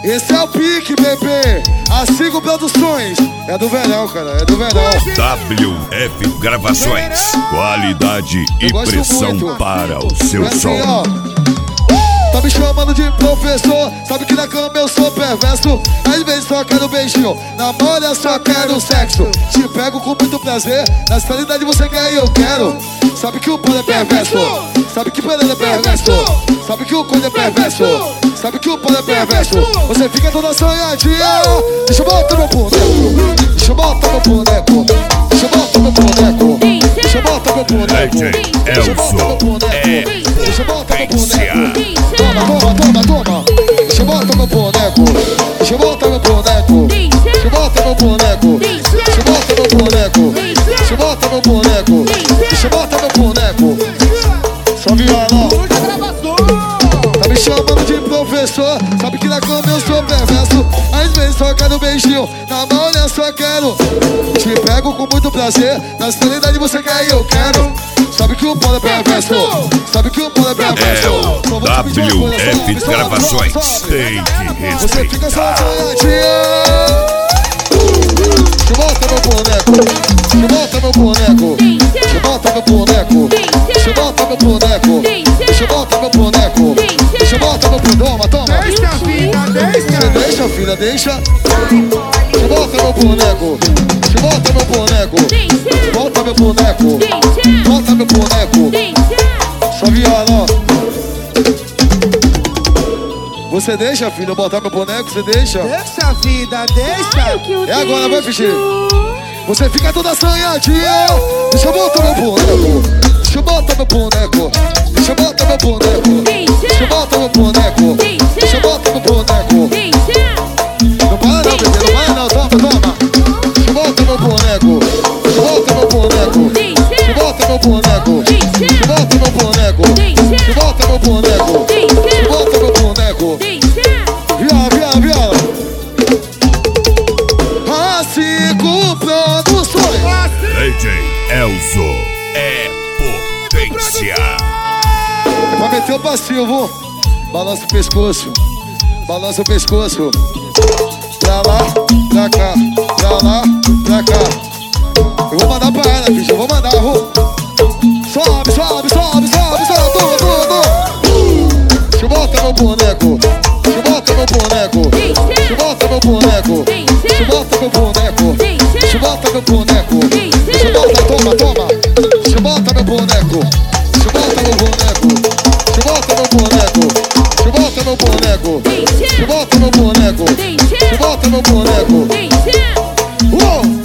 Esse é o pique, bebê. A Sigo Produções. É do verão, cara, é do verão. WF Gravações. Qualidade e pressão para o seu som. Ó, tá me chamando de professor, sabe que na cama eu sou perverso. Às vezes só quero beijinho, na mão só quero sexo. Te pego com muito prazer, na realidade você quer e eu quero. Sabe que o pano é perverso, sabe que o pano é perverso, sabe que o coelho é perverso, sabe que o pano é perverso. Você fica toda sonhadinha. Deixa eu botar meu boneco, deixa eu botar meu boneco, deixa eu botar meu boneco, deixa eu botar meu boneco, deixa eu botar meu boneco, deixa eu botar meu boneco. Toma. Deixa eu botar meu boneco. Deixa eu botar meu boneco. Deixa eu botar meu boneco. Deixa eu botar meu boneco. Deixa eu botar meu boneco. Deixa eu botar meu boneco. Só violão. Tá me chamando de professor, sabe que na cama eu sou perverso. Às vezes só quero beijinho, na mão eu só quero. Te pego com muito prazer, na realidade você quer e eu quero. Sabe que o pano é perverso, sabe que o pano é perverso. WF Gravações, tem que você fica só respeitar. sonhadinha. Deixa eu botar meu boneco, deixa eu botar meu boneco, deixa eu botar meu boneco, deixa eu botar meu boneco, deixa eu botar meu boneco, deixa eu botar meu boneco. Toma. Deixa, filha, deixa. Deixa, filha, deixa. Deixa eu botar meu boneco, deixa eu botar meu boneco, bota meu boneco, bota meu boneco. Só violão. Você deixa, filho, eu botar meu boneco, você deixa? Deixa, vida, deixa. É agora, vai, Fichi. Você fica toda assanhadinha. Deixa eu botar meu boneco, deixa eu botar meu boneco, deixa eu botar meu boneco, deixa eu botar meu boneco, deixa eu botar meu boneco. Não para não, bebê, não para não, toma. Deixa eu botar meu boneco, deixa eu botar meu boneco, deixa eu botar meu boneco, deixa eu botar meu boneco, deixa eu botar meu boneco, deixa eu botar meu boneco. Viola. A Sigo Produções. DJ Elzo é potência. Vai meter o passivo. Balança o pescoço. Balança o pescoço. Pra lá, pra cá. Pra lá, pra cá. Eu vou mandar pra ela, bicho. Eu vou mandar, Sobe. Tudo. Deixa eu botar meu boneco. Deixa eu botar meu boneco. Deixa eu botar meu boneco. Deixa eu botar meu boneco. Deixa eu botar meu boneco. Deixa eu botar, toma. Deixa eu botar meu boneco. Deixa eu botar meu boneco. Deixa eu botar meu boneco. Deixa eu botar meu boneco. Deixa eu botar meu boneco. Deixa eu botar meu boneco.